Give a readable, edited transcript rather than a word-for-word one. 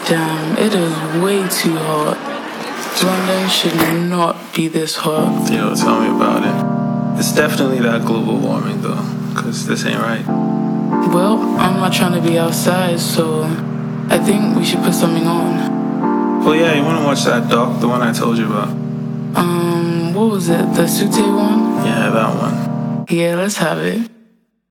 Damn, it is way too hot. London should not be this hot. Yo, tell me about it. It's definitely that global warming though, cause this ain't right. Well, I'm not trying to be outside, so I think we should put something on. Well, yeah, you wanna watch that doc, the one I told you about? What was it? The Sute one? Yeah, that one. Yeah, let's have it.